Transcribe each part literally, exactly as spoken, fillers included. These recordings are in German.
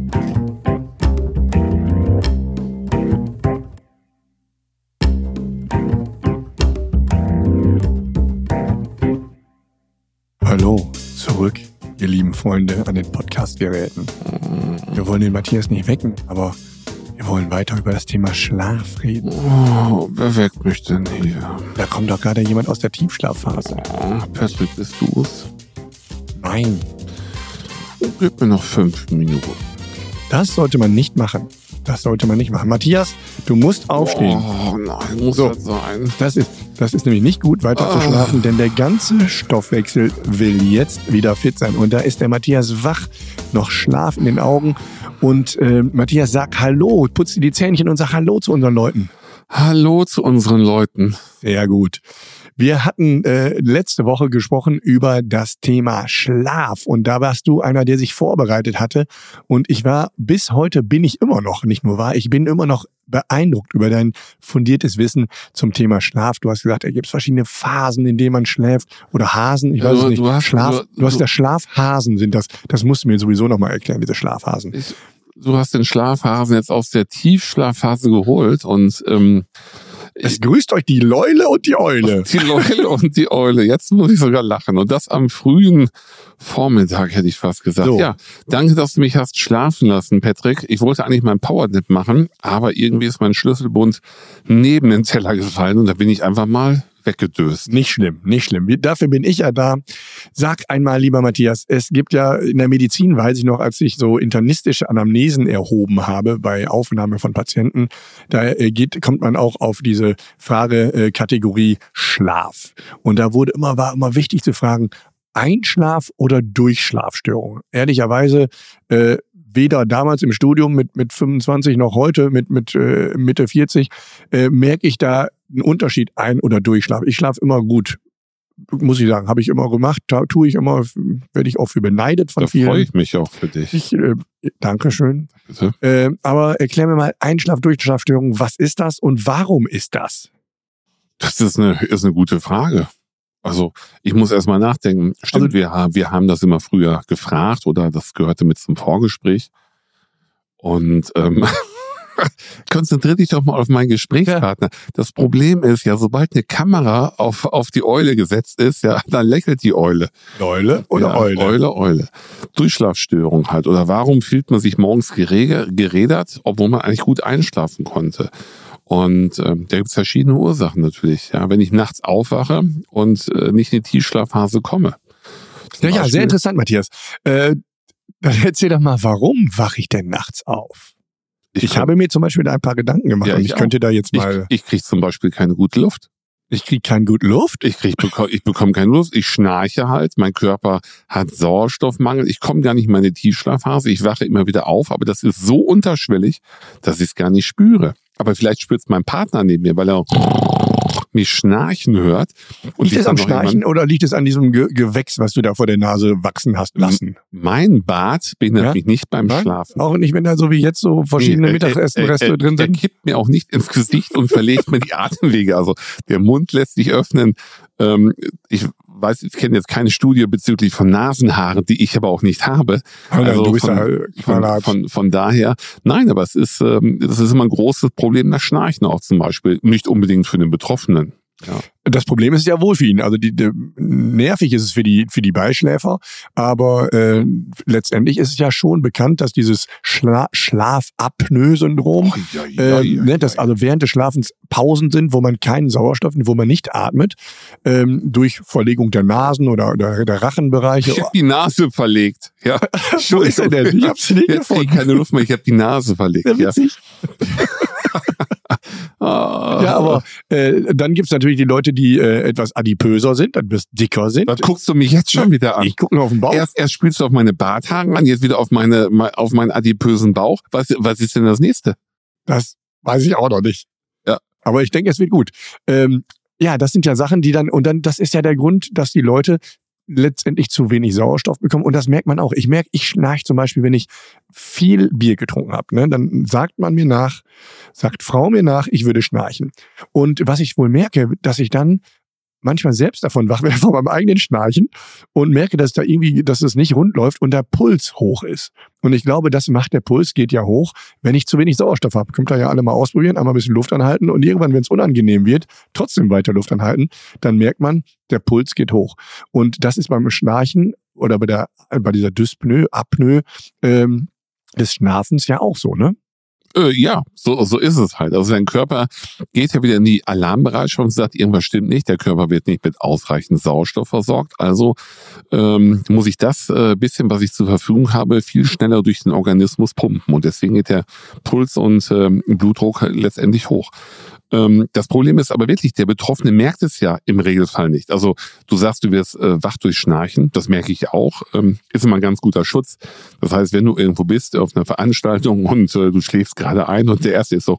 Hallo, zurück, ihr lieben Freunde an den Podcast-Geräten. Wir wollen den Matthias nicht wecken, aber wir wollen weiter über das Thema Schlaf reden. Oh, wer weckt mich denn hier? Da kommt doch gerade jemand aus der Tiefschlafphase. Oh, Patrick, bist du's? Nein, Gib mir noch fünf Minuten. das sollte man nicht machen. Das sollte man nicht machen. Matthias, du musst aufstehen. Oh nein, muss So. das sein? Das ist, das ist nämlich nicht gut, weiter zu schlafen, denn der ganze Stoffwechsel will jetzt wieder fit sein. Und da ist der Matthias wach, noch Schlaf in den Augen. Und äh, Matthias, sag Hallo, putz dir die Zähnchen und sag Hallo zu unseren Leuten. Hallo zu unseren Leuten. Sehr gut. Wir hatten äh, letzte Woche gesprochen über das Thema Schlaf und da warst du einer, der sich vorbereitet hatte und ich war, bis heute bin ich immer noch, nicht nur wahr, ich bin immer noch beeindruckt über dein fundiertes Wissen zum Thema Schlaf. Du hast gesagt, da gibt es verschiedene Phasen, in denen man schläft oder Hasen, ich weiß du, es nicht. Du hast, Schlaf, du, du hast du, ja Schlafhasen sind das, das musst du mir sowieso nochmal erklären, diese Schlafhasen. Ich, du hast den Schlafhasen jetzt aus der Tiefschlafphase geholt und ähm, Es grüßt euch die Leule und die Eule. Die Leule und die Eule. Jetzt muss ich sogar lachen. Und das am frühen Vormittag, hätte ich fast gesagt. So. Ja, danke, dass du mich hast schlafen lassen, Patrick. Ich wollte eigentlich meinen Powernap machen, aber irgendwie ist mein Schlüsselbund neben den Teller gefallen und da bin ich einfach mal weggedöst. Nicht schlimm, nicht schlimm. Dafür bin ich ja da. Sag einmal, lieber Matthias, es gibt ja in der Medizin, weiß ich noch, als ich so internistische Anamnesen erhoben habe bei Aufnahme von Patienten, da geht, kommt man auch auf diese Fragekategorie Schlaf. Und da wurde immer, war immer wichtig zu fragen, Einschlaf- oder Durchschlafstörung. Ehrlicherweise, äh, weder damals im Studium mit, mit fünfundzwanzig noch heute mit, mit äh, Mitte vierzig, äh, merke ich da einen Unterschied ein- oder Durchschlaf. Ich schlafe immer gut, muss ich sagen, habe ich immer gemacht, tue ich immer, werde ich auch für beneidet von Da vielen. freue ich mich auch für dich. Ich, äh, Dankeschön. Bitte? Äh, aber erklär mir mal, Einschlaf-Durchschlafstörung, was ist das und warum ist das? Das ist eine, ist eine gute Frage. Also ich muss erst mal nachdenken. Stimmt, Also, wir, haben, wir haben das immer früher gefragt oder das gehörte mit zum Vorgespräch. Und ähm, konzentrier dich doch mal auf meinen Gesprächspartner. Ja. Das Problem ist ja, sobald eine Kamera auf, auf die Eule gesetzt ist, ja, dann lächelt die Eule. Eule oder ja, Eule? Eule, Eule. Durchschlafstörung halt. Oder warum fühlt man sich morgens gerege, gerädert, obwohl man eigentlich gut einschlafen konnte? Und ähm, da gibt es verschiedene Ursachen natürlich. Ja, wenn ich nachts aufwache und äh, nicht in die Tiefschlafphase komme. Ja, ja, sehr interessant, Matthias. Äh, dann erzähl doch mal, warum wache ich denn nachts auf? Ich, ich habe mir zum Beispiel da ein paar Gedanken gemacht ja, und ich, ich könnte da jetzt mal... Ich, ich kriege zum Beispiel keine gute Luft. Ich kriege keine gute Luft? Ich, krieg, ich bekomme keine Luft. Ich schnarche halt. Mein Körper hat Sauerstoffmangel. Ich komme gar nicht in meine Tiefschlafphase. Ich wache immer wieder auf, aber das ist so unterschwellig, dass ich es gar nicht spüre. Aber vielleicht spürt es mein Partner neben mir, weil er mich schnarchen hört. Und liegt es am Schnarchen oder liegt es an diesem Ge- Gewächs, was du da vor der Nase wachsen hast lassen? Mein Bart behindert ja? mich nicht beim Nein? Schlafen. Auch nicht, wenn da so wie jetzt so verschiedene nee, Mittagessenreste er, er, drin sind? Er kippt mir auch nicht ins Gesicht und verlegt mir die Atemwege. Also der Mund lässt sich öffnen. Ähm, ich weiß, ich kenne jetzt keine Studie bezüglich von Nasenhaaren, die ich aber auch nicht habe. Also du bist von, ja von, von, von daher, nein, aber es ist, ähm, das ist immer ein großes Problem, das Schnarchen auch zum Beispiel. Nicht unbedingt für den Betroffenen. Ja. Das Problem ist ja wohl für ihn. Also die, die, nervig ist es für die für die Beischläfer, aber äh, letztendlich ist es ja schon bekannt, dass dieses Schla- Schlafapnoe-Syndrom, oh, ja, ja, äh, ja, ne, dass also während des Schlafens Pausen sind, wo man keinen Sauerstoff, wo man nicht atmet, ähm, durch Verlegung der Nasen oder, oder der Rachenbereiche. Ich habe die Nase verlegt. Ja, wo ist er denn? Ich habe sie nicht Jetzt gefunden. Ich keine Luft mehr. Ich habe die Nase verlegt. Ja, witzig. oh. Ja, aber äh, dann gibt's natürlich die Leute, die äh, etwas adipöser sind, etwas dicker sind. Was guckst du mich jetzt schon wieder an? Ich gucke nur auf den Bauch. Erst, erst spielst du auf meine Barthaare an, jetzt wieder auf meine auf meinen adipösen Bauch. Was, was ist denn das nächste? Das weiß ich auch noch nicht. Ja. Aber ich denke, es wird gut. Ähm, ja, das sind ja Sachen, die dann, und dann, das ist ja der Grund, dass die Leute letztendlich zu wenig Sauerstoff bekommen. Und das merkt man auch. Ich merke, ich schnarche zum Beispiel, wenn ich viel Bier getrunken habe. Ne? Dann sagt man mir nach, sagt Frau mir nach, ich würde schnarchen. Und was ich wohl merke, dass ich dann manchmal selbst davon wach werde von meinem eigenen Schnarchen und merke, dass da irgendwie, dass es nicht rund läuft und der Puls hoch ist. Und ich glaube, das macht der Puls, geht ja hoch, wenn ich zu wenig Sauerstoff habe. Könnt ihr ja alle mal ausprobieren, einmal ein bisschen Luft anhalten und irgendwann, wenn es unangenehm wird, trotzdem weiter Luft anhalten, dann merkt man, der Puls geht hoch. Und das ist beim Schnarchen oder bei der, bei dieser Dyspnoe, Apnoe ähm, des Schnarchens ja auch so, ne? Äh, ja, so, so ist es halt. Also dein Körper geht ja wieder in die Alarmbereitschaft und sagt, irgendwas stimmt nicht, der Körper wird nicht mit ausreichend Sauerstoff versorgt. Also ähm, muss ich das äh, bisschen, was ich zur Verfügung habe, viel schneller durch den Organismus pumpen. Und deswegen geht der Puls und ähm, Blutdruck letztendlich hoch. Ähm, das Problem ist aber wirklich, der Betroffene merkt es ja im Regelfall nicht. Also du sagst, du wirst äh, wach durch Schnarchen, das merke ich auch, ähm, ist immer ein ganz guter Schutz. Das heißt, wenn du irgendwo bist auf einer Veranstaltung und äh, du schläfst gerade ein und der Erste ist so,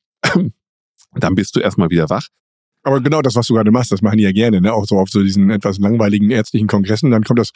dann bist du erstmal wieder wach. Aber genau das, was du gerade machst, das machen die ja gerne, ne? Auch so auf so diesen etwas langweiligen ärztlichen Kongressen, dann kommt das,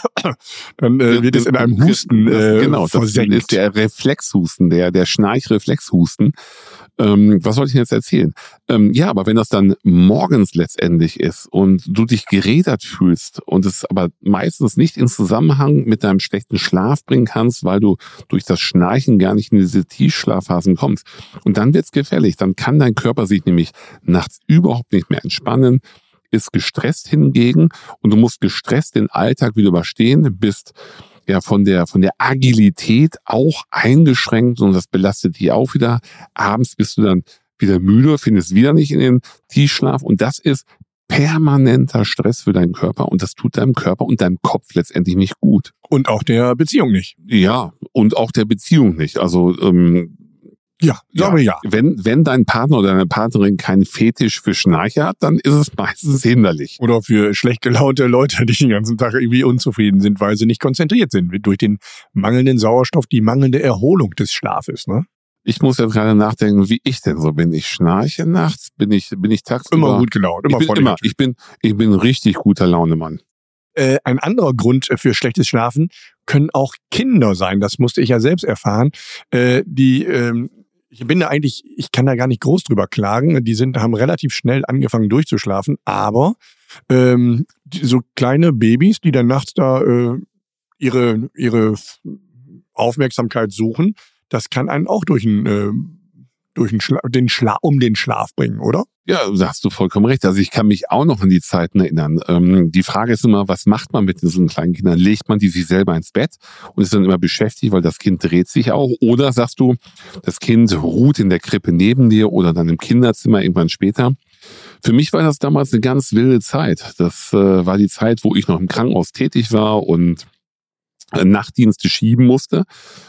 dann äh, wird es in einem Husten äh, genau, versenkt. Das ist der Reflexhusten, der, der Schnarchreflexhusten. Ähm, was wollte ich jetzt erzählen? Ähm, ja, aber wenn das dann morgens letztendlich ist und du dich gerädert fühlst und es aber meistens nicht in Zusammenhang mit deinem schlechten Schlaf bringen kannst, weil du durch das Schnarchen gar nicht in diese Tiefschlafphasen kommst. Und dann wird's gefährlich. Dann kann dein Körper sich nämlich nachts überhaupt nicht mehr entspannen, ist gestresst hingegen und du musst gestresst den Alltag wieder überstehen, bist ja von der von der Agilität auch eingeschränkt und das belastet dich auch wieder. Abends bist du dann wieder müde, findest wieder nicht in den Tiefschlaf und das ist permanenter Stress für deinen Körper und das tut deinem Körper und deinem Kopf letztendlich nicht gut. Und auch der Beziehung nicht. Ja, und auch der Beziehung nicht. Also ähm, Ja, sagen wir ja. Wenn, wenn dein Partner oder deine Partnerin keinen Fetisch für Schnarcher hat, dann ist es meistens hinderlich. Oder für schlecht gelaunte Leute, die den ganzen Tag irgendwie unzufrieden sind, weil sie nicht konzentriert sind. Durch den mangelnden Sauerstoff, die mangelnde Erholung des Schlafes, ne? Ich muss jetzt gerade nachdenken, wie ich denn so bin. Ich schnarche nachts, bin ich, bin ich tagsüber. Immer gut gelaunt, immer ich bin immer, ich bin, ich bin richtig guter Launemann. Äh, ein anderer Grund für schlechtes Schlafen können auch Kinder sein. Das musste ich ja selbst erfahren. Äh, die, ähm, Ich bin da eigentlich, ich kann da gar nicht groß drüber klagen. Die sind, haben relativ schnell angefangen durchzuschlafen, aber ähm, die, so kleine Babys, die dann nachts da äh, ihre ihre Aufmerksamkeit suchen, das kann einen auch durch einen äh, durch den, Schla den Schla um den Schlaf bringen, oder? Ja, da hast du vollkommen recht. Also ich kann mich auch noch an die Zeiten erinnern. Ähm, die Frage ist immer, was macht man mit diesen kleinen Kindern? Legt man die sich selber ins Bett und ist dann immer beschäftigt, weil das Kind dreht sich auch? Oder sagst du, das Kind ruht in der Krippe neben dir oder dann im Kinderzimmer irgendwann später? Für mich war das damals eine ganz wilde Zeit. Das äh, war die Zeit, wo ich noch im Krankenhaus tätig war und Nachtdienste schieben musste.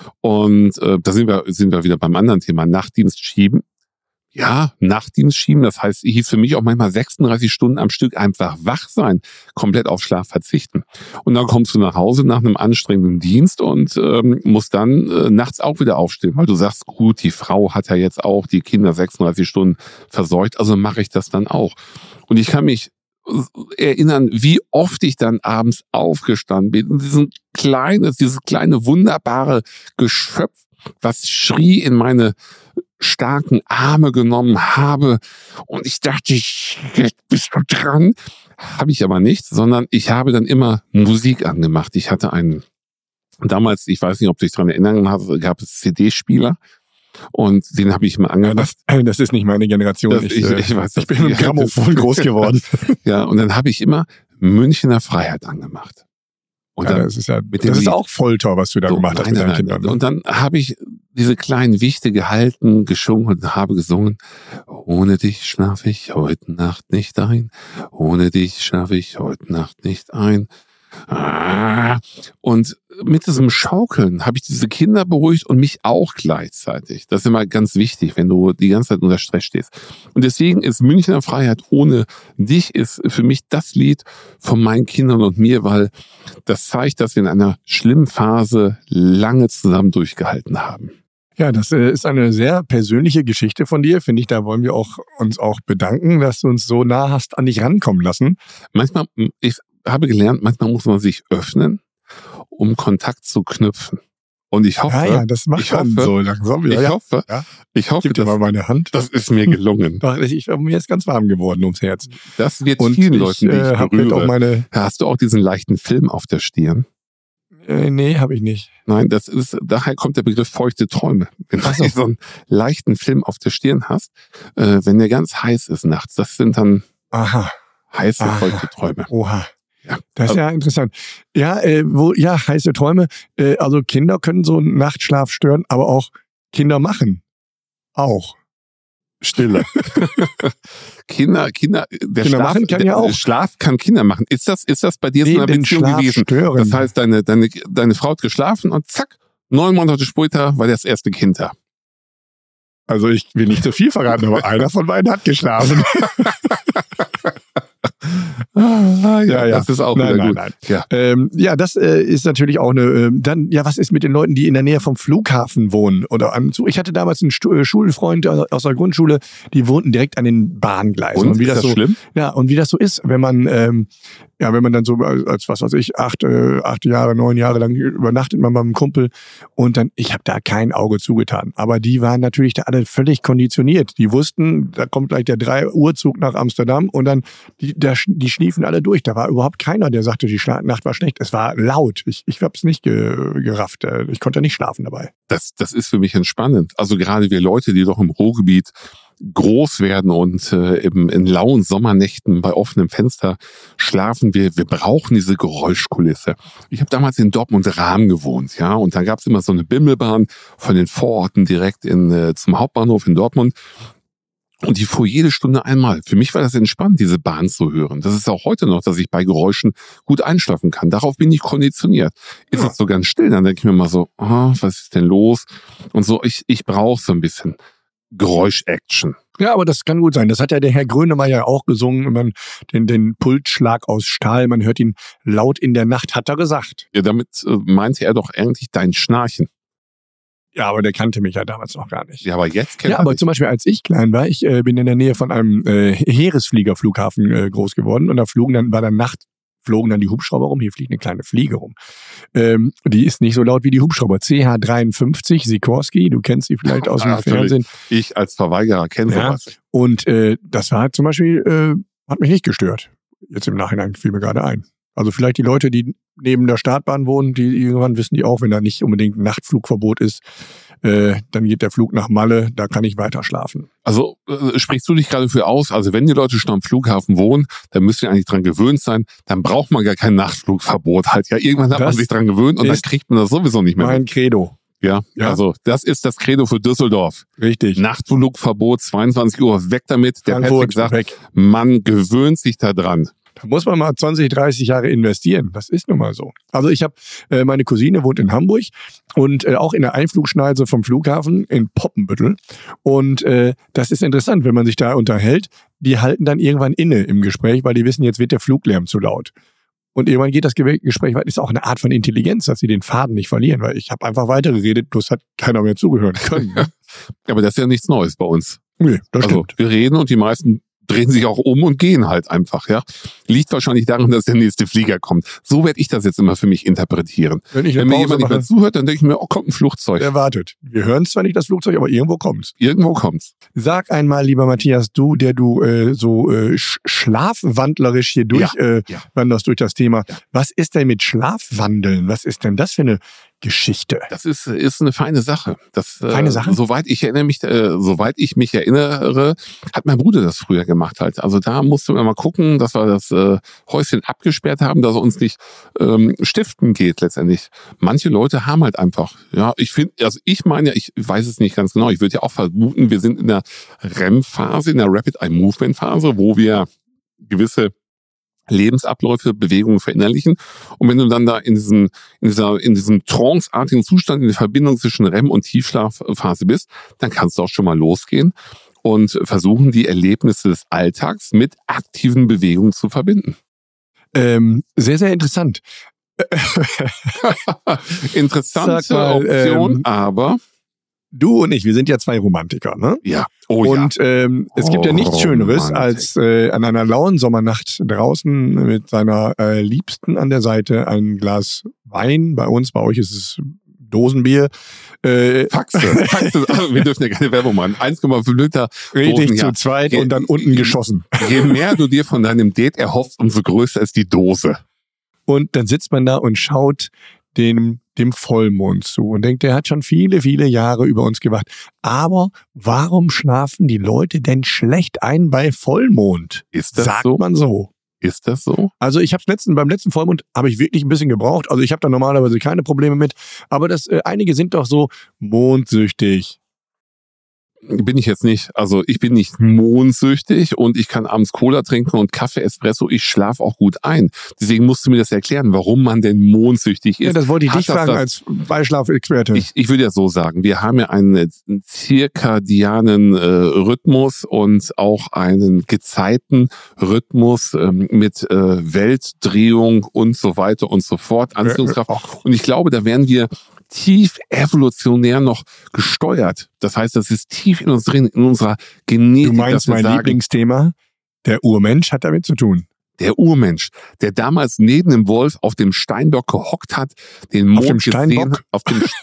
Und äh, da sind wir, sind wir wieder beim anderen Thema, Nachtdienst schieben. Ja, Nachtdienst schieben, das heißt, hieß für mich auch manchmal sechsunddreißig Stunden am Stück einfach wach sein, komplett auf Schlaf verzichten. Und dann kommst du nach Hause nach einem anstrengenden Dienst und ähm, musst dann äh, nachts auch wieder aufstehen, weil du sagst, gut, die Frau hat ja jetzt auch die Kinder sechsunddreißig Stunden versorgt, also mache ich das dann auch. Und ich kann mich erinnern, wie oft ich dann abends aufgestanden bin und diesen kleines, dieses kleine wunderbare Geschöpf, was schrie, in meine starken Arme genommen habe und ich dachte, jetzt bist du dran. Habe ich aber nicht, sondern ich habe dann immer Musik angemacht. Ich hatte einen, damals, ich weiß nicht, ob du dich daran erinnern hast, gab es C D-Spieler. Und den habe ich mal angemacht. Ja, das, das ist nicht meine Generation. Das, ich, ich, ich, weiß, ich bin mit Grammophon groß geworden. Ja, und dann habe ich immer Münchener Freiheit angemacht. Und ja, dann das ist ja, mit das dem ist auch Folter, was du da so, gemacht hast nein, mit deinen nein, Kindern. Ne? Und dann habe ich diese kleinen Wichte gehalten, geschwungen und habe gesungen. Ohne dich schlafe ich heute Nacht nicht ein. Ohne dich schlafe ich heute Nacht nicht ein. Und mit diesem Schaukeln habe ich diese Kinder beruhigt und mich auch gleichzeitig. Das ist immer ganz wichtig, wenn du die ganze Zeit unter Stress stehst. Und deswegen ist Münchner Freiheit ohne dich ist für mich das Lied von meinen Kindern und mir, weil das zeigt, dass wir in einer schlimmen Phase lange zusammen durchgehalten haben. Ja, das ist eine sehr persönliche Geschichte von dir, finde ich. Da wollen wir auch uns auch bedanken, dass du uns so nah hast an dich rankommen lassen. Manchmal, ich habe gelernt, manchmal muss man sich öffnen, um Kontakt zu knüpfen. Und ich hoffe, ja, ja, das macht ich man hoffe, so langsam. Ja, ich ja. hoffe, Ja. ich hoffe, Gib dir mal meine Hand. das ist mir gelungen. Doch, ich, ich, mir ist ganz warm geworden ums Herz. Das wird Und vielen ich, Leuten, die ich äh, hab berühre. auch meine, Hast du auch diesen leichten Film auf der Stirn? äh, nee, habe ich nicht. Nein, das ist, daher kommt der Begriff feuchte Träume. Wenn du so. so einen leichten Film auf der Stirn hast, äh, wenn der ganz heiß ist nachts, das sind dann Aha. heiße, Aha. feuchte Träume. Oha. Ja. Das ist ja interessant. Ja, äh, wo, ja, heiße Träume. Äh, also Kinder können so einen Nachtschlaf stören, aber auch Kinder machen. Auch. Stille. Kinder, Kinder, der Kinder Schlaf, machen kann der, ja auch. der Schlaf kann Kinder machen. Ist das, ist das bei dir so Nee, eine den Beziehung Schlaf gewesen? stören. Das heißt, deine, deine, deine Frau hat geschlafen und zack, neun Monate später war das erste Kind da. Also ich will nicht zu viel verraten, aber einer von beiden hat geschlafen. Ah, Ja, ja. Das ist auch Nein, wieder nein, gut. nein. Ja. Ähm, ja, das äh, ist natürlich auch eine. Äh, dann, ja, was ist mit den Leuten, die in der Nähe vom Flughafen wohnen oder am Zug? Ich hatte damals einen Stu äh, Schulfreund aus der Grundschule, die wohnten direkt an den Bahngleisen. Und, wie ist das das so, schlimm? ja, und wie das so ist, wenn man, ähm, ja, wenn man dann so als, als was weiß ich, acht, äh, acht Jahre, neun Jahre lang übernachtet man beim Kumpel und dann, ich habe da kein Auge zugetan. Aber die waren natürlich da alle völlig konditioniert. Die wussten, da kommt gleich der drei Uhr Zug nach Amsterdam und dann die, da, die schliefen alle durch. Da war überhaupt keiner, der sagte, die Schla Nacht war schlecht. Es war laut. Ich, ich habe es nicht ge gerafft. Ich konnte nicht schlafen dabei. Das, das ist für mich entspannend. Also gerade wir Leute, die doch im Ruhrgebiet groß werden und äh, eben in lauen Sommernächten bei offenem Fenster schlafen, wir, wir brauchen diese Geräuschkulisse. Ich habe damals in Dortmund-Rahm gewohnt, ja, und da gab es immer so eine Bimmelbahn von den Vororten direkt in, äh, zum Hauptbahnhof in Dortmund. Und die fuhr jede Stunde einmal. Für mich war das entspannt, diese Bahn zu hören. Das ist auch heute noch, dass ich bei Geräuschen gut einschlafen kann. Darauf bin ich konditioniert. Ist Ja. es so ganz still, dann denke ich mir mal so, ah, was ist denn los? Und so, ich, ich brauche so ein bisschen Geräusch-Action. Ja, aber das kann gut sein. Das hat ja der Herr Grönemeyer auch gesungen, wenn man den, den Pulsschlag aus Stahl, man hört ihn laut in der Nacht, hat er gesagt. Ja, damit äh, meinte er doch eigentlich dein Schnarchen. Ja, aber der kannte mich ja damals noch gar nicht. Ja, aber jetzt kennt Ja, er aber dich. zum Beispiel, als ich klein war, ich äh, bin in der Nähe von einem äh, Heeresfliegerflughafen äh, groß geworden und da flogen dann, war dann Nacht, flogen dann die Hubschrauber rum, hier fliegt eine kleine Fliege rum. Ähm, die ist nicht so laut wie die Hubschrauber. C H dreiundfünfzig, Sikorsky, du kennst sie vielleicht aus dem Ja, natürlich. Fernsehen. Ich als Verweigerer kenne Ja. sowas. Und äh, das war zum Beispiel, äh, hat mich nicht gestört. Jetzt im Nachhinein fiel mir gerade ein. Also vielleicht die Leute, die neben der Startbahn wohnen, die irgendwann wissen die auch, wenn da nicht unbedingt ein Nachtflugverbot ist, äh, dann geht der Flug nach Malle, da kann ich weiter schlafen. Also äh, sprichst du dich gerade für aus? Also wenn die Leute schon am Flughafen wohnen, dann müsst ihr eigentlich dran gewöhnt sein. Dann braucht man gar kein Nachtflugverbot halt. Ja, irgendwann hat man Das sich dran gewöhnt und dann ist kriegt man das sowieso nicht mehr. Mein Mit. Credo. Ja, Ja. also das ist das Credo für Düsseldorf. Richtig. Nachtflugverbot, zweiundzwanzig Uhr, weg damit. Der Frankfurt, Patrick sagt, weg. man gewöhnt sich da dran. Da muss man mal zwanzig, dreißig Jahre investieren. Das ist nun mal so. Also ich habe, äh, meine Cousine wohnt in Hamburg und äh, auch in der Einflugschneise vom Flughafen in Poppenbüttel. Und äh, das ist interessant, wenn man sich da unterhält. Die halten dann irgendwann inne im Gespräch, weil die wissen, jetzt wird der Fluglärm zu laut. Und irgendwann geht das Ge- Gespräch weiter. Ist auch eine Art von Intelligenz, dass sie den Faden nicht verlieren, weil ich habe einfach weitergeredet, bloß hat keiner mehr zugehören können. Ne? Aber das ist ja nichts Neues bei uns. Nee, das Also stimmt. wir reden und die meisten drehen sich auch um und gehen halt einfach, ja. Liegt wahrscheinlich daran, dass der nächste Flieger kommt. So werde ich das jetzt immer für mich interpretieren. Wenn ich Wenn eine mir Pause jemand nicht mehr mache, zuhört, dann denke ich mir, oh, kommt ein Flugzeug. der wartet. Wir hören zwar nicht das Flugzeug, aber irgendwo kommt's. Irgendwo kommt's. Sag einmal, lieber Matthias, du, der du äh, so äh, sch schlafwandlerisch hier durch Ja, äh, ja. wanderst durch das Thema. Ja. Was ist denn mit Schlafwandeln? Was ist denn das für eine Geschichte? Das ist, ist eine feine Sache. Das, Feine äh, Sache? Soweit ich erinnere mich, äh, soweit ich mich erinnere, hat mein Bruder das früher gemacht halt. Also da mussten wir mal gucken, dass wir das äh, Häuschen abgesperrt haben, dass es uns nicht ähm, stiften geht letztendlich. Manche Leute haben halt einfach, ja, ich finde, also ich meine ja, ich weiß es nicht ganz genau, ich würde ja auch vermuten, wir sind in der R E M-Phase, in der Rapid Eye Movement Phase, wo wir gewisse Lebensabläufe, Bewegungen verinnerlichen. Und wenn du dann da in diesem, in dieser, in diesem tranceartigen Zustand, in der Verbindung zwischen R E M und Tiefschlafphase bist, dann kannst du auch schon mal losgehen und versuchen, die Erlebnisse des Alltags mit aktiven Bewegungen zu verbinden. Ähm, sehr, sehr interessant. Interessante Sag mal, Option, ähm, aber Du und ich, wir sind ja zwei Romantiker, ne? ja, oh und ähm, es gibt ja nichts Oh, Schöneres, Romantik. als äh, an einer lauen Sommernacht draußen mit seiner äh, Liebsten an der Seite ein Glas Wein. Bei uns, bei euch ist es Dosenbier. Äh, Faxe. Faxe. Also, wir dürfen ja keine Werbung machen. eins Komma fünf Liter. Richtig Dosen, zu ja. zweit Je, und dann unten geschossen. Je mehr du dir von deinem Date erhoffst, umso größer ist die Dose. Und dann sitzt man da und schaut dem, dem Vollmond zu und denkt, der hat schon viele, viele Jahre über uns gewacht. Aber warum schlafen die Leute denn schlecht ein bei Vollmond? Ist das Sagt so? man so. Ist das so? Also ich habe letzten beim letzten Vollmond habe ich wirklich ein bisschen gebraucht. Also ich habe da normalerweise keine Probleme mit. Aber das äh, einige sind doch so mondsüchtig. Bin ich jetzt nicht. Also ich bin nicht mondsüchtig und ich kann abends Cola trinken und Kaffee, Espresso. Ich schlafe auch gut ein. Deswegen musst du mir das erklären, warum man denn mondsüchtig ist. Ja, das wollte ich Hat dich das fragen das, als Beischlafexperte. Ich, ich würde ja so sagen, wir haben ja einen zirkadianen äh, Rhythmus und auch einen Gezeitenrhythmus ähm, mit äh, Weltdrehung und so weiter und so fort, Anziehungskraft. Äh, äh, und ich glaube, da werden wir tief evolutionär noch gesteuert. Das heißt, das ist tief in uns drin, in unserer Genetik. Du meinst mein sagen, Lieblingsthema? Der Urmensch hat damit zu tun. Der Urmensch, der damals neben dem Wolf auf dem Steinbock gehockt hat, den Mond Auf dem gesehen Steinbock? hat. Auf dem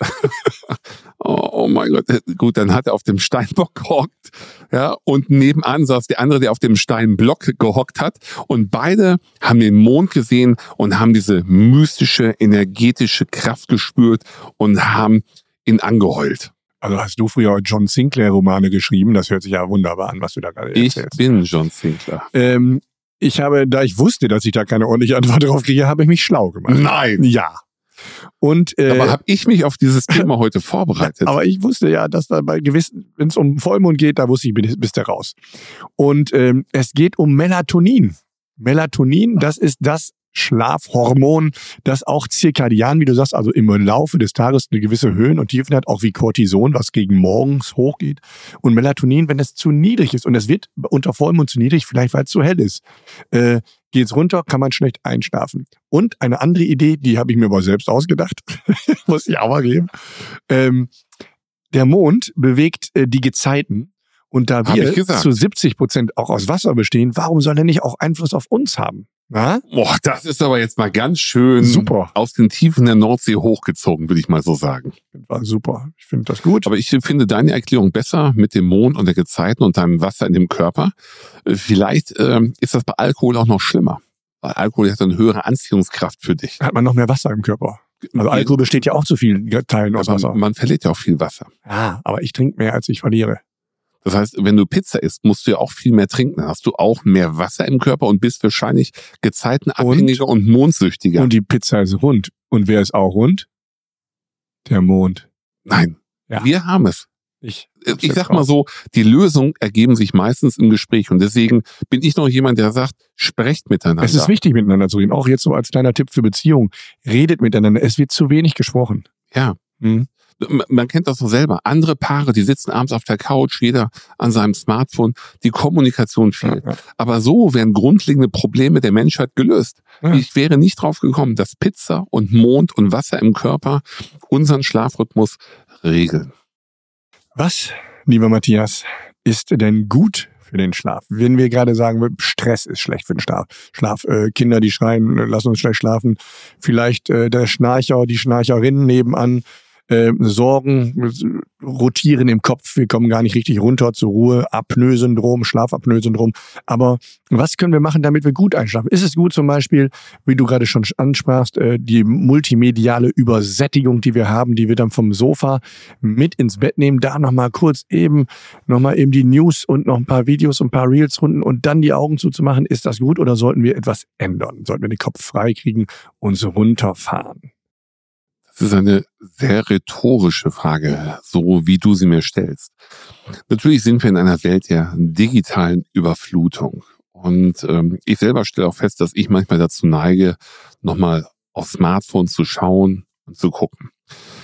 oh, oh mein Gott, gut, dann hat er auf dem Steinbock gehockt, ja, und nebenan saß der andere, der auf dem Steinblock gehockt hat. Und beide haben den Mond gesehen und haben diese mystische, energetische Kraft gespürt und haben ihn angeheult. Also hast du früher John Sinclair-Romane geschrieben? Das hört sich ja wunderbar an, was du da gerade Ich erzählst. bin John Sinclair. Ähm, ich habe, da ich wusste, dass ich da keine ordentliche Antwort drauf kriege, habe ich mich schlau gemacht. Nein. Ja. Und, äh, Aber habe ich mich auf dieses Thema heute vorbereitet? aber ich wusste ja, dass da bei gewissen, wenn es um Vollmond geht, da wusste ich, bin- bist du raus. Und ähm, es geht um Melatonin. Melatonin, das ist das Schlafhormon, das auch zirkadian, wie du sagst, also im Laufe des Tages eine gewisse Höhen und Tiefen hat, auch wie Cortison, was gegen morgens hochgeht. Und Melatonin, wenn es zu niedrig ist, und es wird unter Vollmond zu niedrig, vielleicht weil es zu hell ist, äh, geht's runter, kann man schlecht einschlafen. Und eine andere Idee, die habe ich mir aber selbst ausgedacht, muss ich auch mal geben. Ähm, der Mond bewegt äh, die Gezeiten. Und da Hab ich wir gesagt. zu siebzig Prozent auch aus Wasser bestehen, warum soll er nicht auch Einfluss auf uns haben? Na? Boah, das ist aber jetzt mal ganz schön Super. aus den Tiefen der Nordsee hochgezogen, würde ich mal so sagen. War super. Ich finde das gut. Aber ich finde deine Erklärung besser mit dem Mond und der Gezeiten und deinem Wasser in dem Körper. Äh, Vielleicht ähm, ist das bei Alkohol auch noch schlimmer. Weil Alkohol hat eine höhere Anziehungskraft für dich. Hat man noch mehr Wasser im Körper. Also Alkohol besteht ja auch zu vielen Teilen aus aber Wasser. man verliert ja auch viel Wasser. Ja, aber ich trinke mehr, als ich verliere. Das heißt, wenn du Pizza isst, musst du ja auch viel mehr trinken. Dann hast du auch mehr Wasser im Körper und bist wahrscheinlich gezeitenabhängiger und, und mondsüchtiger. Und die Pizza ist rund. Und wer ist auch rund? Der Mond. Nein, Ja. wir haben es. Ich, Ich sag mal so, die Lösungen ergeben sich meistens im Gespräch. Und deswegen bin ich noch jemand, der sagt, sprecht miteinander. Es ist wichtig, miteinander zu reden. Auch jetzt so als kleiner Tipp für Beziehungen. Redet miteinander. Es wird zu wenig gesprochen. Ja. Hm? Man kennt das doch selber. Andere Paare, die sitzen abends auf der Couch, jeder an seinem Smartphone. Die Kommunikation fehlt. Ja, ja. Aber so werden grundlegende Probleme der Menschheit gelöst. Ja. Ich wäre nicht drauf gekommen, dass Pizza und Mond und Wasser im Körper unseren Schlafrhythmus regeln. Was, lieber Matthias, ist denn gut für den Schlaf? Wenn wir gerade sagen, Stress ist schlecht für den Schlaf. Schlaf äh, Kinder, die schreien, äh, lass uns schlecht schlafen. Vielleicht äh, der Schnarcher, die Schnarcherin nebenan. Äh, Sorgen rotieren im Kopf, wir kommen gar nicht richtig runter zur Ruhe, Apnoe-Syndrom, Schlafapnoe-Syndrom. Aber was können wir machen, damit wir gut einschlafen? Ist es gut zum Beispiel, wie du gerade schon ansprachst, äh, die multimediale Übersättigung, die wir haben, die wir dann vom Sofa mit ins Bett nehmen, da nochmal kurz eben, nochmal eben die News und noch ein paar Videos und ein paar Reels runden und dann die Augen zuzumachen, ist das gut oder sollten wir etwas ändern? Sollten wir den Kopf frei kriegen und so runterfahren? Das ist eine sehr rhetorische Frage, so wie du sie mir stellst. Natürlich sind wir in einer Welt der digitalen Überflutung. Und ähm, ich selber stelle auch fest, dass ich manchmal dazu neige, nochmal aufs Smartphone zu schauen und zu gucken.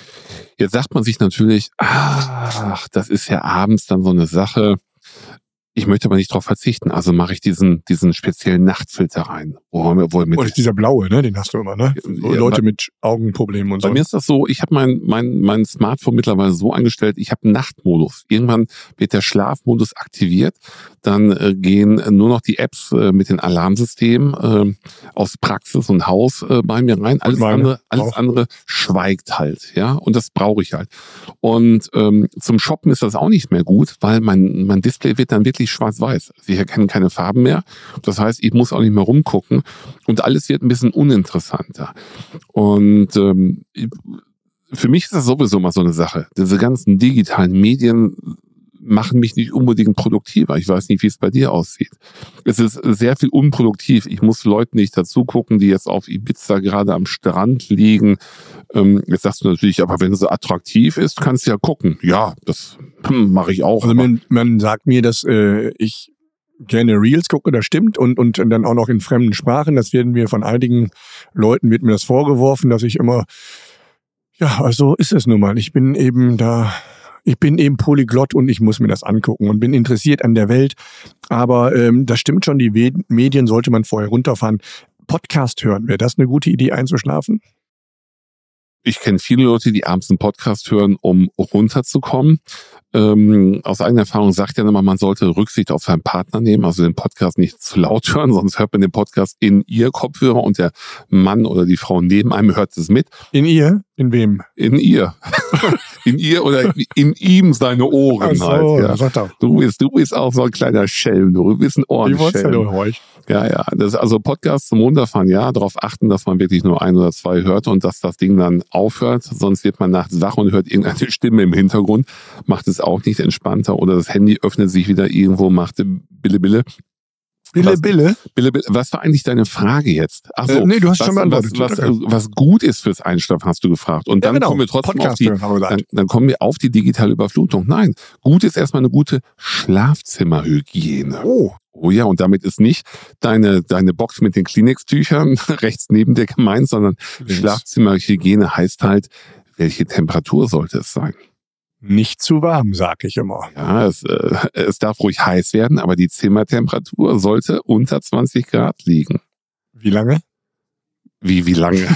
Jetzt sagt man sich natürlich, ach, das ist ja abends dann so eine Sache. Ich möchte aber nicht darauf verzichten, also mache ich diesen diesen speziellen Nachtfilter rein. Wo, wo mit Oder dieser blaue, ne? Den hast du immer, ne? So Ja, Leute bei- mit Augenproblemen und Bei so. mir ist das so, ich habe mein, mein, mein Smartphone mittlerweile so eingestellt, ich habe einen Nachtmodus. Irgendwann wird der Schlafmodus aktiviert, dann äh, gehen nur noch die Apps äh, mit den Alarmsystemen äh, aus Praxis und Haus äh, bei mir rein. Alles meine andere, alles auch. andere schweigt halt, ja, und das brauche ich halt. Und ähm, zum Shoppen ist das auch nicht mehr gut, weil mein, mein Display wird dann wirklich schwarz-weiß. Sie erkennen keine Farben mehr. Das heißt, ich muss auch nicht mehr rumgucken und alles wird ein bisschen uninteressanter. Und ähm, für mich ist das sowieso mal so eine Sache. Diese ganzen digitalen Medien machen mich nicht unbedingt produktiver. Ich weiß nicht, wie es bei dir aussieht. Es ist sehr viel unproduktiv. Ich muss Leuten nicht dazu gucken, die jetzt auf Ibiza gerade am Strand liegen. Ähm, jetzt sagst du natürlich, aber wenn es so attraktiv ist, kannst du ja gucken. Ja, das hm, mache ich auch. Also man, man sagt mir, dass äh, ich gerne Reels gucke, das stimmt, und und dann auch noch in fremden Sprachen. Das werden mir von einigen Leuten, wird mir das vorgeworfen, dass ich immer, ja, also ist es nun mal. Ich bin eben da, ich bin eben Polyglott und ich muss mir das angucken und bin interessiert an der Welt. Aber ähm, das stimmt schon, die We- Medien sollte man vorher runterfahren. Podcast hören, wäre das eine gute Idee, einzuschlafen? Ich kenne viele Leute, die abends einen Podcast hören, um runterzukommen. Ähm, aus eigener Erfahrung sagt ja immer, man sollte Rücksicht auf seinen Partner nehmen, also den Podcast nicht zu laut hören, sonst hört man den Podcast in ihr Kopfhörer und der Mann oder die Frau neben einem hört es mit. In ihr? In wem? In ihr. In ihr oder in ihm seine Ohren Ach so, halt. Ja. sag doch. Du bist, du bist auch so ein kleiner Schelm, du bist ein Ich wollte ja Ohrenschelm. doch euch. Ja, ja. Das ist also Podcast zum Runterfahren, ja. Darauf achten, dass man wirklich nur ein oder zwei hört und dass das Ding dann aufhört. Sonst wird man nachts wach und hört irgendeine Stimme im Hintergrund. Macht es auch nicht entspannter. Oder das Handy öffnet sich wieder irgendwo, macht Bille, Bille. Bille, Was- Bille? Bille, Bille. Was war eigentlich deine Frage jetzt? Ach so. Äh, nee, du hast was, schon beantwortet. Was, was, Okay. was gut ist fürs Einschlafen, hast du gefragt. Und Ja, dann genau. kommen wir trotzdem Podcast auf die, hören, haben wir gesagt. dann, dann kommen wir auf die digitale Überflutung. Nein, gut ist erstmal eine gute Schlafzimmerhygiene. Oh, Oh ja, und damit ist nicht deine, deine Box mit den Kleenex-Tüchern rechts neben dir gemeint, sondern links. Schlafzimmerhygiene heißt halt, welche Temperatur sollte es sein? Nicht zu warm, sag ich immer. Ja, es, äh, es darf ruhig heiß werden, aber die Zimmertemperatur sollte unter zwanzig Grad liegen. Wie lange? Wie, wie lange?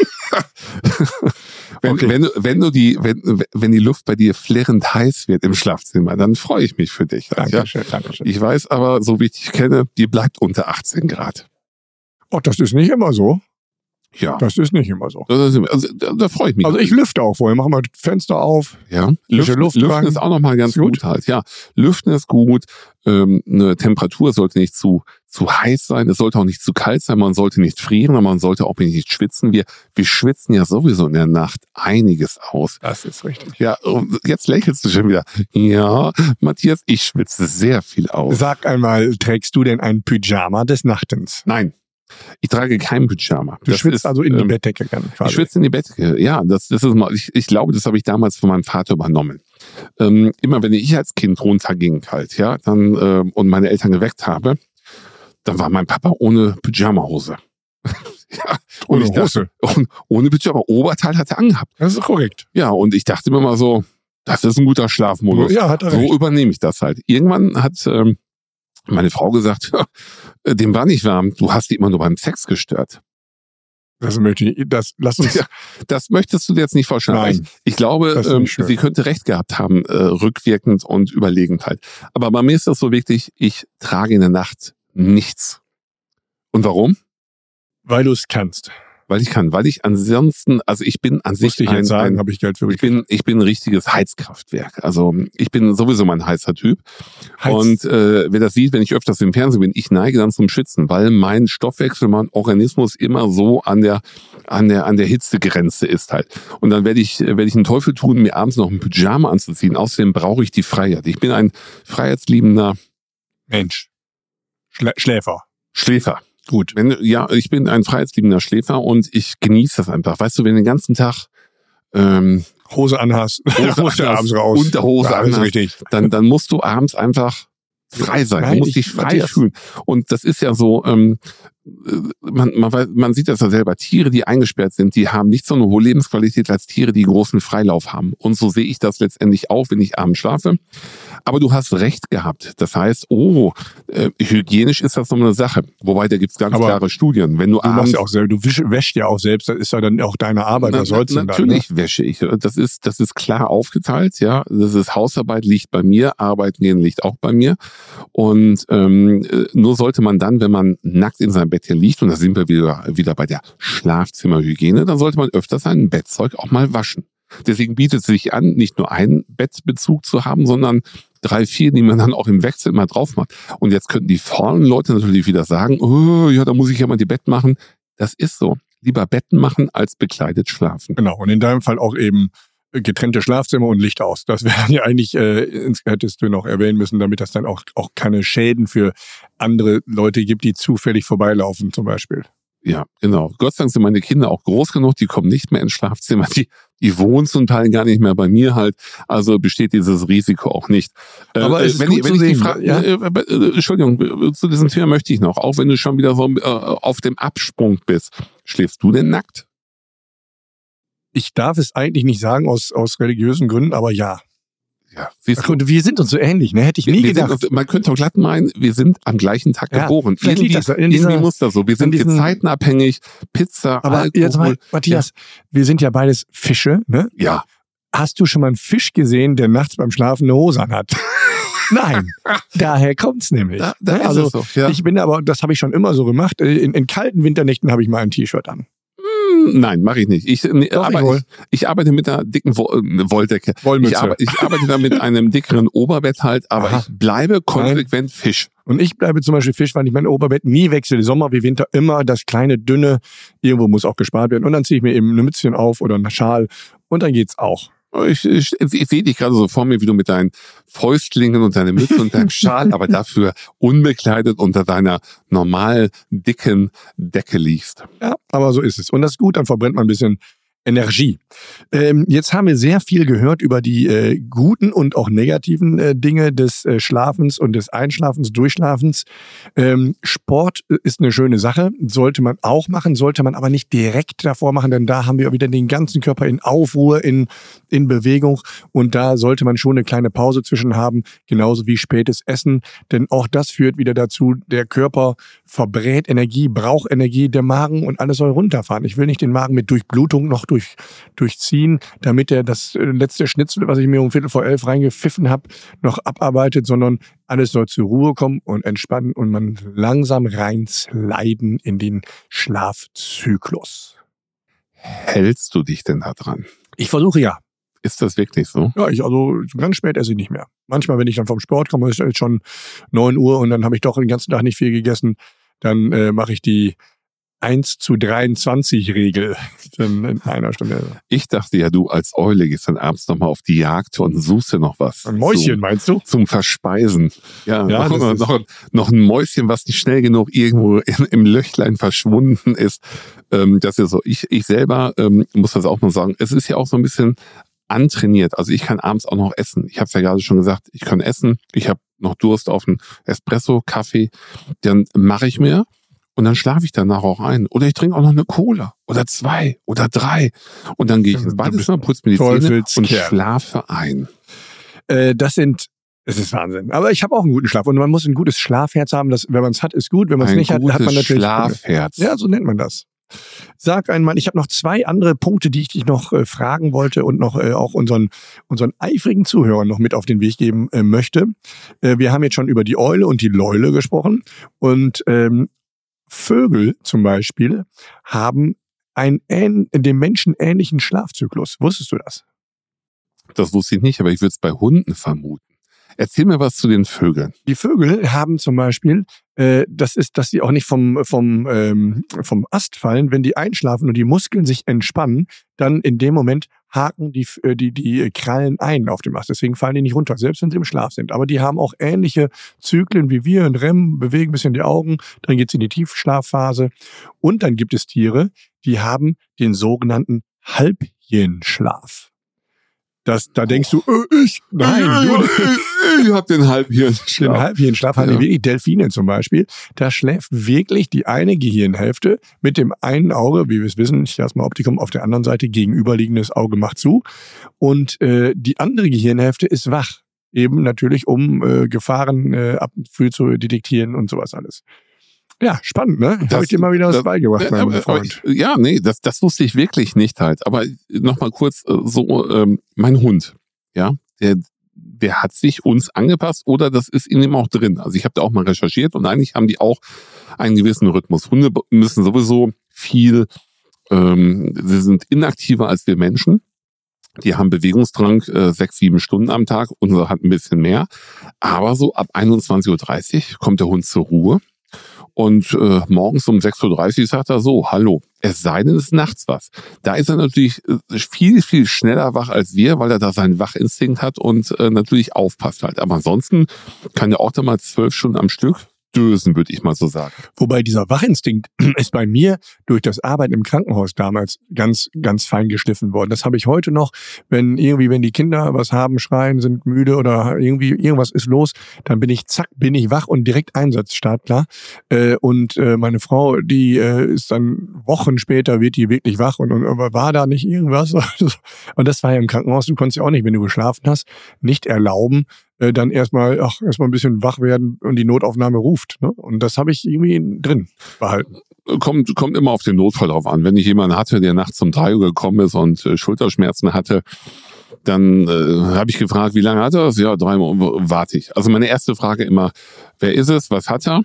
wenn, Okay. wenn, du- wenn du die, wenn, wenn die Luft bei dir flirrend heiß wird im Schlafzimmer, dann freue ich mich für dich. Ja? Dankeschön, Dankeschön. Ich weiß aber, so wie ich dich kenne, die bleibt unter achtzehn Grad. Oh, das ist nicht immer so. Ja. Das ist nicht immer so. Das ist, also, da, da freue ich mich. Also ich lüfte auch vorher, mach mal Fenster auf. Ja, Frische Lüften, Luft Lüften rein. ist auch nochmal ganz Ist gut. gut. halt. Ja, Lüften ist gut. Ähm, eine Temperatur sollte nicht zu zu heiß sein. Es sollte auch nicht zu kalt sein. Man sollte nicht frieren, aber man sollte auch nicht schwitzen. Wir wir schwitzen ja sowieso in der Nacht einiges aus. Das ist richtig. Ja, und jetzt lächelst du schon wieder. Ja, Matthias, ich schwitze sehr viel aus. Sag einmal, trägst du denn ein Pyjama des Nachtens? Nein, ich trage kein Pyjama. Du Das schwitzt ist, also in die ähm, Bettdecke dann quasi. Ich schwitze in die Bettdecke. Ja, das, das ist mal, ich, ich glaube, das habe ich damals von meinem Vater übernommen. Ähm, immer wenn ich als Kind runterging halt, ja, dann ähm, und meine Eltern geweckt habe, dann war mein Papa ohne Pyjamahose. ja, und Ohne ich dachte, Hose. und, ohne Pyjama. Oberteil hat er angehabt. Das ist korrekt. Ja, und ich dachte mir mal so, das ist ein guter Schlafmodus. Ja, hat er So recht. übernehme ich das halt. Irgendwann hat ähm, meine Frau gesagt, dem war nicht warm, du hast die immer nur beim Sex gestört. Das möchte ich, das, lass uns, Ja, das möchtest du dir jetzt nicht vorstellen. Aber Nein. Ich, ich glaube, Das ist ähm, nicht schön. sie könnte recht gehabt haben, äh, rückwirkend und überlegend halt. Aber bei mir ist das so wichtig, ich trage in der Nacht nichts. Und warum? weil du es kannst. Weil ich kann. Weil ich ansonsten, also ich bin an sich Musste ich ein, jetzt sagen, ein habe ich Geld für ich bin, ich bin ein richtiges Heizkraftwerk. Also ich bin sowieso mein heißer Typ. Heiz- Und äh, wer das sieht, wenn ich öfters im Fernsehen bin, ich neige dann zum Schwitzen, weil mein Stoffwechsel, mein Organismus immer so an der an der an der Hitzegrenze ist halt. Und dann werde ich werde ich einen Teufel tun, mir abends noch ein Pyjama anzuziehen. Außerdem brauche ich die Freiheit. Ich bin ein freiheitsliebender Mensch. Schlä Schläfer. Schläfer. Gut. Wenn, ja, ich bin ein freiheitsliebender Schläfer und ich genieße das einfach. Weißt du, wenn du den ganzen Tag ähm, Hose anhast. Hose musst du anhast, abends raus. Unterhose ja, das ist anhast. richtig. dann, dann musst du abends einfach frei sein. Nein, du musst ich- dich frei Matthias. fühlen. Und das ist ja so, ähm, man, man, weiß, man sieht das ja selber, Tiere, die eingesperrt sind, die haben nicht so eine hohe Lebensqualität als Tiere, die großen Freilauf haben. Und so sehe ich das letztendlich auch, wenn ich abends schlafe. Aber du hast recht gehabt. Das heißt, oh, äh, hygienisch ist das so eine Sache. Wobei, da gibt es ganz Aber klare Studien. Wenn du, du machst ja auch selber, du wisch, wäschst ja auch selbst, das ist ja dann auch deine Arbeit, was soll's denn natürlich dann, ne? wäsche ich. Das ist, das ist klar aufgeteilt, ja. Das ist Hausarbeit liegt bei mir, Arbeiten gehen liegt auch bei mir. Und ähm, nur sollte man dann, wenn man nackt in seinem Bett hier liegt, und da sind wir wieder, wieder bei der Schlafzimmerhygiene, dann sollte man öfter sein Bettzeug auch mal waschen. Deswegen bietet es sich an, nicht nur einen Bettbezug zu haben, sondern drei, vier, die man dann auch im Wechsel mal drauf macht. Und jetzt könnten die faulen Leute natürlich wieder sagen, oh, ja, da muss ich ja mal die Bett machen. Das ist so. Lieber Betten machen, als bekleidet schlafen. Genau, und in deinem Fall auch eben getrennte Schlafzimmer und Licht aus. Das wäre ja eigentlich, äh, hättest du noch erwähnen müssen, damit das dann auch, auch keine Schäden für andere Leute gibt, die zufällig vorbeilaufen zum Beispiel. Ja, genau. Gott sei Dank sind meine Kinder auch groß genug, die kommen nicht mehr ins Schlafzimmer, die, die wohnen zum Teil gar nicht mehr bei mir halt, also besteht dieses Risiko auch nicht. Aber äh, es ist wenn gut ich, wenn zu ich sehen, die Frage, ja? äh, äh, Entschuldigung, zu diesem Thema möchte ich noch, auch wenn du schon wieder so äh, auf dem Absprung bist, schläfst du denn nackt? Ich darf es eigentlich nicht sagen aus, aus religiösen Gründen, aber ja. Ja, siehst Ach, du. und wir sind uns so ähnlich, ne? Hätte ich nie wir gedacht. Sind, man könnte auch glatt meinen, wir sind am gleichen Tag Ja, geboren. vielleicht liegt Irgendwie, das in dieser- irgendwie muss das so. Wir sind diesen- gezeitenabhängig, Pizza, Aber Alkohol. jetzt mal, Matthias, wir sind ja beides Fische, ne? Ja. Hast du schon mal einen Fisch gesehen, der nachts beim Schlafen eine Hose anhat? Nein, daher kommt's nämlich. Da, da ist also es so, ja. ich bin aber, das habe ich schon immer so gemacht. In, in kalten Winternächten habe ich mal ein T-Shirt an. Nein, mache ich nicht. Ich, nee, Doch, aber ich wohl. ich, ich arbeite mit einer dicken Wo äh, Wolldecke. Wollmütze. Ich, arbe ich arbeite da mit einem dickeren Oberbett halt, aber Aha. ich bleibe konsequent Fisch. Und ich bleibe zum Beispiel Fisch, weil ich mein Oberbett nie wechsle, Sommer wie Winter, immer das kleine, dünne, irgendwo muss auch gespart werden. Und dann ziehe ich mir eben eine Mützchen auf oder einen Schal und dann geht's auch. Ich, ich, ich sehe dich gerade so vor mir, wie du mit deinen Fäustlingen und deiner Mütze und deinem Schal, aber dafür unbekleidet unter deiner normal dicken Decke liegst. Ja, aber so ist es. Und das ist gut, dann verbrennt man ein bisschen Energie. Ähm, jetzt haben wir sehr viel gehört über die äh, guten und auch negativen äh, Dinge des äh, Schlafens und des Einschlafens, Durchschlafens. Ähm, Sport ist eine schöne Sache, sollte man auch machen, sollte man aber nicht direkt davor machen, denn da haben wir wieder den ganzen Körper in Aufruhr, in, in Bewegung und da sollte man schon eine kleine Pause zwischen haben, genauso wie spätes Essen, denn auch das führt wieder dazu, der Körper verbrät Energie, braucht Energie, der Magen und alles soll runterfahren. Ich will nicht den Magen mit Durchblutung noch durch, durchziehen, damit er das letzte Schnitzel, was ich mir um Viertel vor elf reingepfiffen habe, noch abarbeitet, sondern alles soll zur Ruhe kommen und entspannen und man langsam reinsliden in den Schlafzyklus. Hältst du dich denn da dran? Ich versuche ja. Ist das wirklich so? Ja, ich also ganz spät esse ich nicht mehr. Manchmal, wenn ich dann vom Sport komme, ist es schon neun Uhr und dann habe ich doch den ganzen Tag nicht viel gegessen, dann äh, mache ich die eins zu dreiundzwanzig Regel dann in einer Stunde. Ich dachte ja, du als Eule gehst dann abends nochmal auf die Jagd und suchst dir noch was. Ein Mäuschen, zum, meinst du? Zum Verspeisen. Ja, Ja, noch, das ist- noch, noch ein Mäuschen, was nicht schnell genug irgendwo in, im Löchlein verschwunden ist. Ähm, das ist so. Ich, ich selber ähm, muss das auch noch sagen. Es ist ja auch so ein bisschen antrainiert. Also ich kann abends auch noch essen. Ich habe es ja gerade schon gesagt, ich kann essen. Ich habe noch Durst auf einen Espresso, Kaffee. Dann mache ich mir und dann schlafe ich danach auch ein. Oder ich trinke auch noch eine Cola oder zwei oder drei. Und dann gehe ich ins Badezimmer, putze mir die Zähne und Teufelskerl. schlafe ein. Äh, das sind, es ist Wahnsinn. Aber ich habe auch einen guten Schlaf und man muss ein gutes Schlafherz haben. Das, wenn man es hat, ist gut. Wenn man es Ein nicht hat, hat man gutes natürlich Schlafherz. Ja, so nennt man das. Sag einmal, ich habe noch zwei andere Punkte, die ich dich noch äh, fragen wollte und noch äh, auch unseren, unseren eifrigen Zuhörern noch mit auf den Weg geben äh, möchte. Äh, wir haben jetzt schon über die Eule und die Läule gesprochen und ähm, Vögel zum Beispiel haben einen ähn- dem Menschen ähnlichen Schlafzyklus. Wusstest du das? Das wusste ich nicht, aber ich würde es bei Hunden vermuten. Erzähl mir was zu den Vögeln. Die Vögel haben zum Beispiel, äh, das ist, dass sie auch nicht vom, vom, ähm, vom Ast fallen. Wenn die einschlafen und die Muskeln sich entspannen, dann in dem Moment haken die, äh, die, die Krallen ein auf dem Ast. Deswegen fallen die nicht runter, selbst wenn sie im Schlaf sind. Aber die haben auch ähnliche Zyklen wie wir in R E M, bewegen ein bisschen die Augen, dann geht's in die Tiefschlafphase. Und dann gibt es Tiere, die haben den sogenannten Halbjenschlaf. Das, da denkst du, äh, ich, nein, du, ich hab den Halbhirnschlaf. Den Halbhirnschlaf haben Ja. die wirklich Delfine zum Beispiel. Da schläft wirklich die eine Gehirnhälfte mit dem einen Auge, wie wir es wissen, Chiasma-Optikum, auf der anderen Seite gegenüberliegendes Auge macht zu. Und äh, die andere Gehirnhälfte ist wach. Eben natürlich, um äh, Gefahren äh, ab, früh zu detektieren und sowas alles. Ja, spannend, ne? Da habe ich dir mal wieder was das, beigebracht, mein aber, Freund. aber ich, ja, nee, das, das wusste ich wirklich nicht halt. Aber nochmal kurz äh, so, ähm, mein Hund, ja, der, der hat sich uns angepasst oder das ist in ihm auch drin. Also ich habe da auch mal recherchiert und eigentlich haben die auch einen gewissen Rhythmus. Hunde müssen sowieso viel, ähm, sie sind inaktiver als wir Menschen. Die haben Bewegungsdrang äh, sechs, sieben Stunden am Tag, unsere hat ein bisschen mehr. Aber so ab einundzwanzig Uhr dreißig kommt der Hund zur Ruhe. Und äh, morgens um sechs Uhr dreißig sagt er so, hallo, es sei denn, es ist nachts was. Da ist er natürlich äh, viel, viel schneller wach als wir, weil er da seinen Wachinstinkt hat und äh, natürlich aufpasst halt. Aber ansonsten kann er auch da mal zwölf Stunden am Stück dösen, würde ich mal so sagen. Wobei dieser Wachinstinkt ist bei mir durch das Arbeiten im Krankenhaus damals ganz, ganz fein geschliffen worden. Das habe ich heute noch, wenn irgendwie, wenn die Kinder was haben, schreien, sind müde oder irgendwie irgendwas ist los, dann bin ich, zack, bin ich wach und direkt Einsatzstart, klar. Äh, und äh, meine Frau, die äh, ist dann Wochen später, wird die wirklich wach und, und aber war da nicht irgendwas? Und das war ja im Krankenhaus, du konntest ja auch nicht, wenn du geschlafen hast, nicht erlauben, dann erstmal ach erstmal ein bisschen wach werden und die Notaufnahme ruft. Ne? Und das habe ich irgendwie drin behalten. Kommt, kommt immer auf den Notfall drauf an. Wenn ich jemanden hatte, der nachts um drei Uhr gekommen ist und äh, Schulterschmerzen hatte, dann äh, habe ich gefragt, wie lange hat er das? Ja, drei Monate warte ich. Also meine erste Frage immer, wer ist es, was hat er?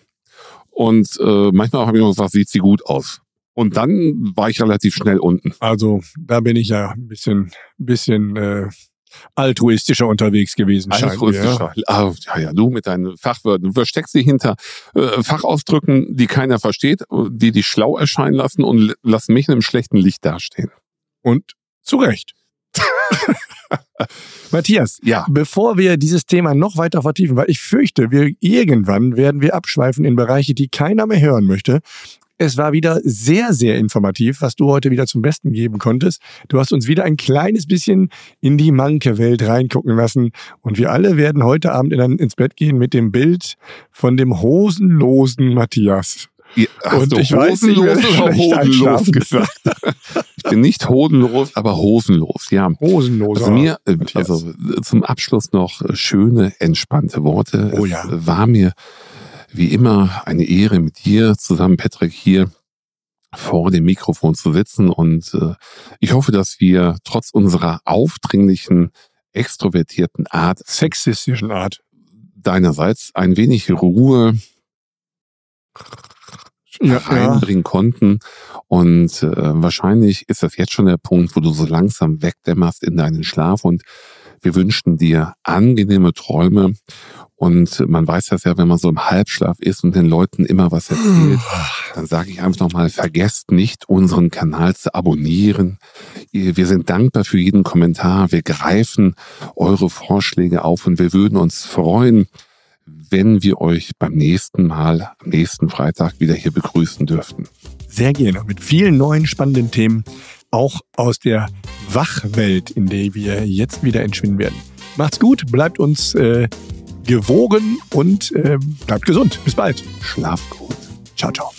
Und äh, manchmal habe ich noch gesagt, sieht sie gut aus. Und dann war ich relativ schnell unten. Also da bin ich ja ein bisschen, bisschen äh, altruistischer unterwegs gewesen. Altruistischer. Ja. Ah, ja, ja, du mit deinen Fachwörtern. Du versteckst dich hinter äh, Fachausdrücken, die keiner versteht, die dich schlau erscheinen lassen und lassen mich in einem schlechten Licht dastehen. Und zu Recht. Matthias, ja. Bevor wir dieses Thema noch weiter vertiefen, weil ich fürchte, wir irgendwann werden wir abschweifen in Bereiche, die keiner mehr hören möchte. Es war wieder sehr, sehr informativ, was du heute wieder zum Besten geben konntest. Du hast uns wieder ein kleines bisschen in die Manke-Welt reingucken lassen. Und wir alle werden heute Abend in, ins Bett gehen mit dem Bild von dem hosenlosen Matthias. Ja, hast und du ich hosenlos weiß nicht, oder hodenlos gesagt? Ich bin nicht hodenlos, aber hosenlos. Ja. Hosenloser. Also mir, also zum Abschluss noch schöne, entspannte Worte. Oh ja. Es war mir wie immer eine Ehre, mit dir zusammen, Patrick, hier vor dem Mikrofon zu sitzen. Und äh, ich hoffe, dass wir trotz unserer aufdringlichen, extrovertierten Art, sexistischen Art, deinerseits ein wenig Ruhe ja, reinbringen ja. konnten. Und äh, wahrscheinlich ist das jetzt schon der Punkt, wo du so langsam wegdämmerst in deinen Schlaf. Und wir wünschen dir angenehme Träume. Und man weiß das ja, wenn man so im Halbschlaf ist und den Leuten immer was erzählt, dann sage ich einfach nochmal, vergesst nicht, unseren Kanal zu abonnieren. Wir sind dankbar für jeden Kommentar. Wir greifen eure Vorschläge auf und wir würden uns freuen, wenn wir euch beim nächsten Mal, am nächsten Freitag wieder hier begrüßen dürften. Sehr gerne. Mit vielen neuen spannenden Themen, auch aus der Wachwelt, in der wir jetzt wieder entschwinden werden. Macht's gut, bleibt uns äh, gewogen und äh, bleibt gesund. Bis bald. Schlaft gut. Ciao, ciao.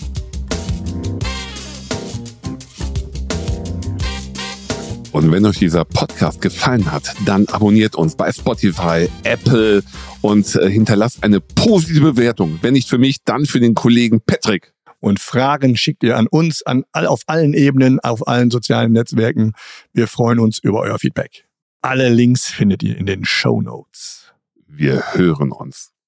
Und wenn euch dieser Podcast gefallen hat, dann abonniert uns bei Spotify, Apple und äh, hinterlasst eine positive Bewertung. Wenn nicht für mich, dann für den Kollegen Patrick. Und Fragen schickt ihr an uns, an all, auf allen Ebenen, auf allen sozialen Netzwerken. Wir freuen uns über euer Feedback. Alle Links findet ihr in den Shownotes. Wir hören uns.